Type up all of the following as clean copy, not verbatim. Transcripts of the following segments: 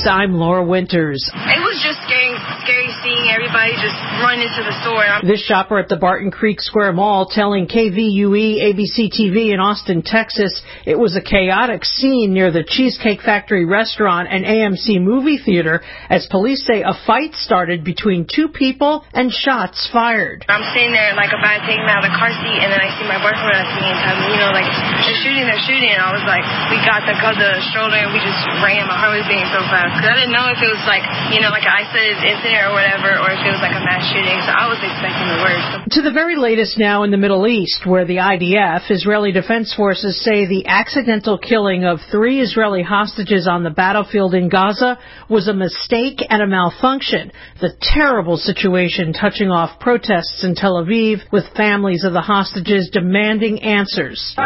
News, I'm Laura Winters. It was just scary seeing everybody just run into the store. This shopper at the Barton Creek Square Mall telling KVUE ABC TV in Austin, Texas, it was a chaotic scene near the Cheesecake Factory restaurant and AMC movie theater as police say a fight started between two people and shots fired. I'm sitting there like about to take me out of the car seat, and then I see my boyfriend at me and tell me, like, they're shooting. And I was like, we got the stroller and we just ran. My heart was beating so fast. Because I didn't know if it was like, like an isolated incident or whatever, or if it was like a mass shooting. So I was expecting the worst. To the very latest now in the Middle East, where the IDF, Israeli Defense Forces, say the accidental killing of 3 Israeli hostages on the battlefield in Gaza was a mistake and a malfunction. The terrible situation touching off protests in Tel Aviv, with families of the hostages demanding answers.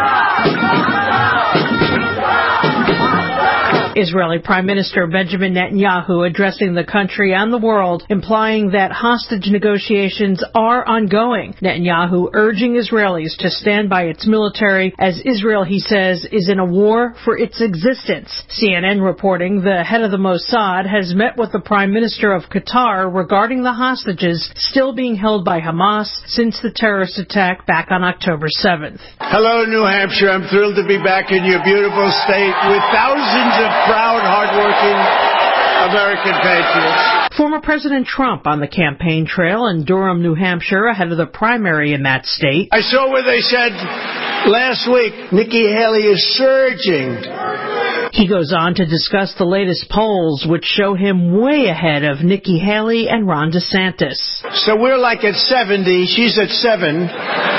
Israeli Prime Minister Benjamin Netanyahu addressing the country and the world, implying that hostage negotiations are ongoing. Netanyahu urging Israelis to stand by its military as Israel, he says, is in a war for its existence. CNN reporting the head of the Mossad has met with the Prime Minister of Qatar regarding the hostages still being held by Hamas since the terrorist attack back on October 7th. Hello, New Hampshire. I'm thrilled to be back in your beautiful state with thousands of proud, hardworking American patriots. Former President Trump on the campaign trail in Durham, New Hampshire, ahead of the primary in that state. I saw where they said last week, Nikki Haley is surging. He goes on to discuss the latest polls, which show him way ahead of Nikki Haley and Ron DeSantis. So we're like at 70, she's at 7,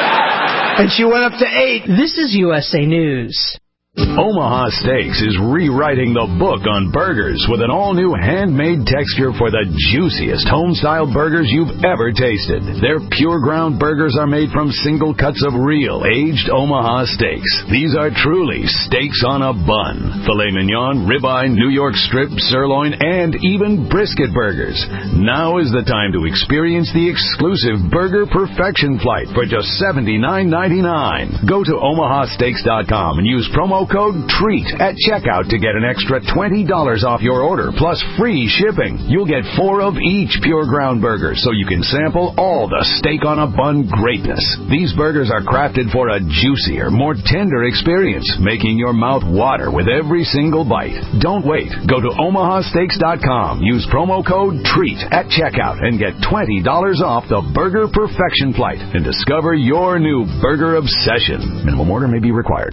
and she went up to 8. This is USA News. Omaha Steaks is rewriting the book on burgers with an all-new handmade texture for the juiciest home-style burgers you've ever tasted. Their pure ground burgers are made from single cuts of real, aged Omaha steaks. These are truly steaks on a bun. Filet mignon, ribeye, New York strip, sirloin, and even brisket burgers. Now is the time to experience the exclusive Burger Perfection Flight for just $79.99. Go to omahasteaks.com and use promo code TREAT at checkout to get an extra $20 off your order, plus free shipping. You'll get 4 of each pure ground burger, so you can sample all the steak on a bun greatness. These burgers are crafted for a juicier, more tender experience, making your mouth water with every single bite. Don't wait. Go to omahasteaks.com. Use promo code TREAT at checkout and get $20 off the Burger Perfection Flight and discover your new burger obsession. Minimum order may be required.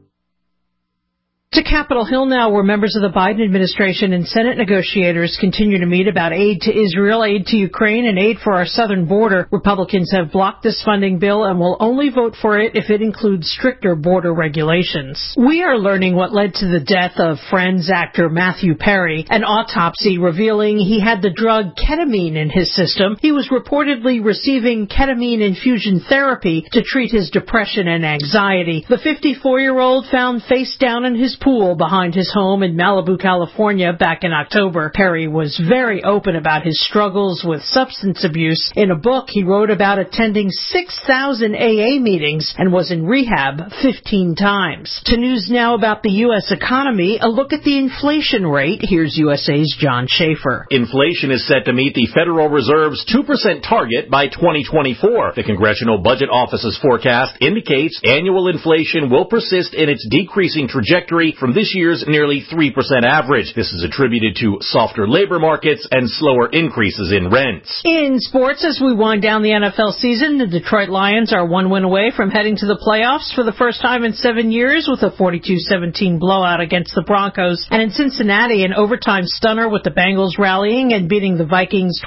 To Capitol Hill now, where members of the Biden administration and Senate negotiators continue to meet about aid to Israel, aid to Ukraine, and aid for our southern border. Republicans have blocked this funding bill and will only vote for it if it includes stricter border regulations. We are learning what led to the death of Friends actor Matthew Perry, an autopsy revealing he had the drug ketamine in his system. He was reportedly receiving ketamine infusion therapy to treat his depression and anxiety. The 54-year-old found face down in his pool behind his home in Malibu, California back in October. Perry was very open about his struggles with substance abuse. In a book, he wrote about attending 6,000 AA meetings and was in rehab 15 times. To news now about the U.S. economy, a look at the inflation rate. Here's USA's John Schaefer. Inflation is set to meet the Federal Reserve's 2% target by 2024. The Congressional Budget Office's forecast indicates annual inflation will persist in its decreasing trajectory from this year's nearly 3% average. This is attributed to softer labor markets and slower increases in rents. In sports, as we wind down the NFL season, the Detroit Lions are 1 win away from heading to the playoffs for the first time in 7 years with a 42-17 blowout against the Broncos. And in Cincinnati, an overtime stunner with the Bengals rallying and beating the Vikings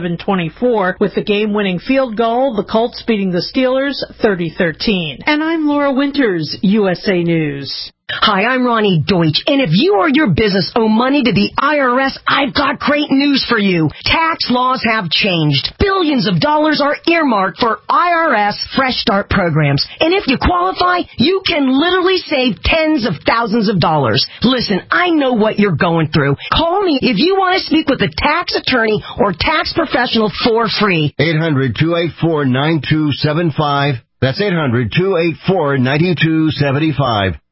27-24 with the game-winning field goal, the Colts beating the Steelers 30-13. And I'm Laura Winters, USA News. Hi, I'm Ronnie Deutsch, and if you or your business owe money to the IRS, I've got great news for you. Tax laws have changed. Billions of dollars are earmarked for IRS Fresh Start programs, and if you qualify, you can literally save tens of thousands of dollars. Listen, I know what you're going through. Call me if you want to speak with a tax attorney or tax professional for free. 800-284-9275. That's 800-284-9275.